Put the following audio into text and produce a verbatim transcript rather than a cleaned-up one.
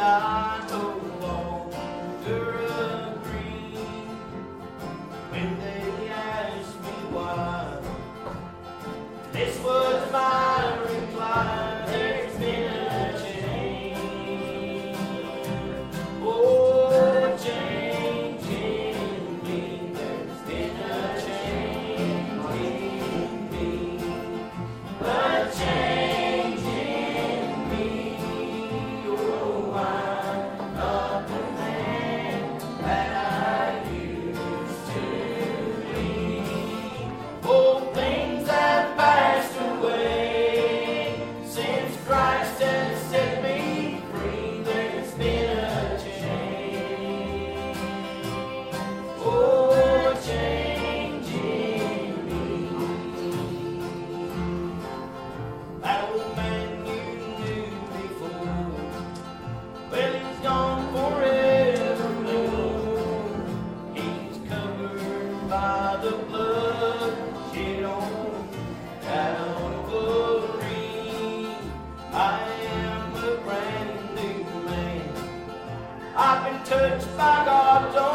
I no longer agree. When they ask me why, this was my reply: there's been a change. Oh, a change in me. There's been a change in me. A change in me. Oh, I'm not the man that I used to be. Oh, things have passed away since Christ has set me free. There's been a change. Oh, a change in me. That old man you knew before, well, he's gone forevermore. He's covered by the blood shed on Calvary. I am a brand new man. I've been touched by God's own